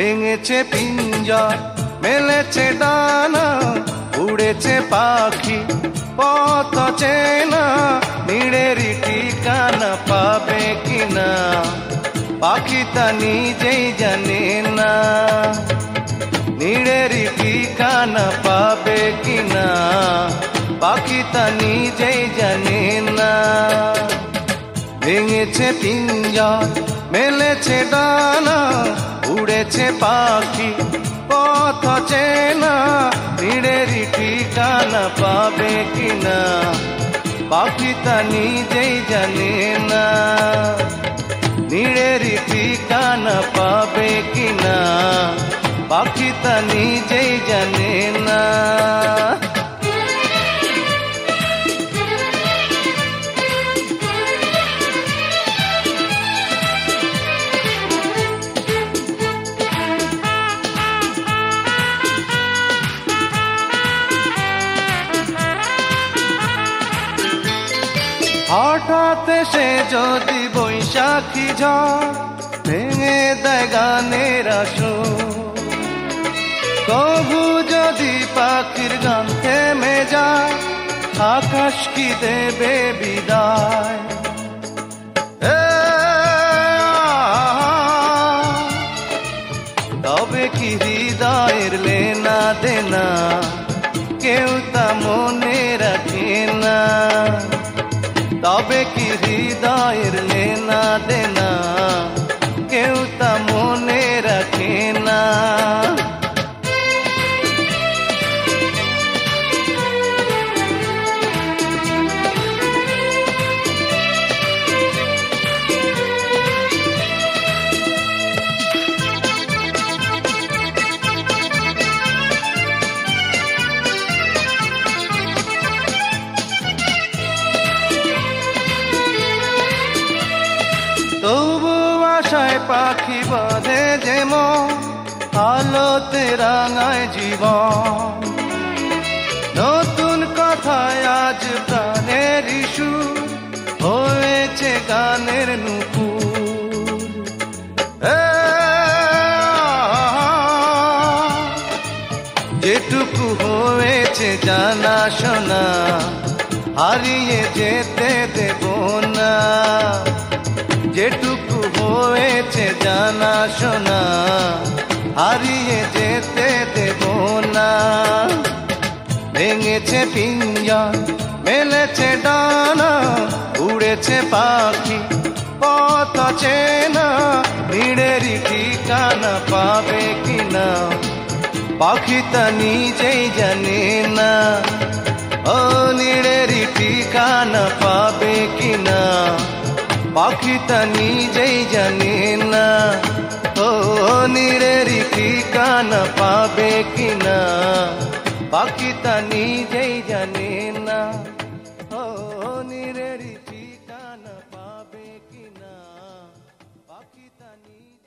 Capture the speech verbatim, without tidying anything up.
ভেঙেছে পিঞ্জর মেলেছে ডানা উড়েছে পাখি পথ চেনা নিড়েরই ঠিকানা পাবে কিনা পাখি তা নিজেই জানে না নিড়েরই ঠিকানা পাবে কিনা পাখি তা নিজেই জানে না ভেঙেছে পিঞ্জর মেলেছে ডানা উড়েছে পাখি পথ চেনা নিড়েরই ঠিকানা পাবে কিনা পাখি তা নিজেই জানে না নিড়েরই ঠিকানা পাবে কিনা পাখি তা নিজেই জানে না হঠাৎ সে যদি বৈশাখী ঝড় ভেঙে দেয় গানের আসর কবু যদি পাখির গান থেমে যায় আকাশ কি দেবে বিদায় তবে কি হৃদয়ের লেনা দেনা কেউ তা মনে রাখে না তবে কি হৃদয়ের লেনা দেনা কেউ তা মনে রাখে না তবু আশায় পাখি বাঁধে যেমন আলোতে রাঙায় জীবন নতুন কথায় আজ প্রাণের সুর হয়েছে গানের নুপুর যেটুকু হয়েছে জানা শোনা হারিয়ে যেতে দেব না যেটুকু হয়েছে জানা শোনা হারিয়ে যেতে দেব না ভেঙেছে পিঞ্জর মেলেছে ডানা উড়েছে পাখি পথ চেনা নিড়েরই ঠিকানা পাবে কিনা পাখি তা নিজেই জানে না ও নিড়েরই ঠিকানা পাবে কিনা পাখি তা নিজেই জানে না ও নিড়েরই ঠিকানা পাবে কিনা পাখি তা নিজেই জানে না ও নিড়েরই ঠিকানা পাবে কিনা পাখি তা নিজেই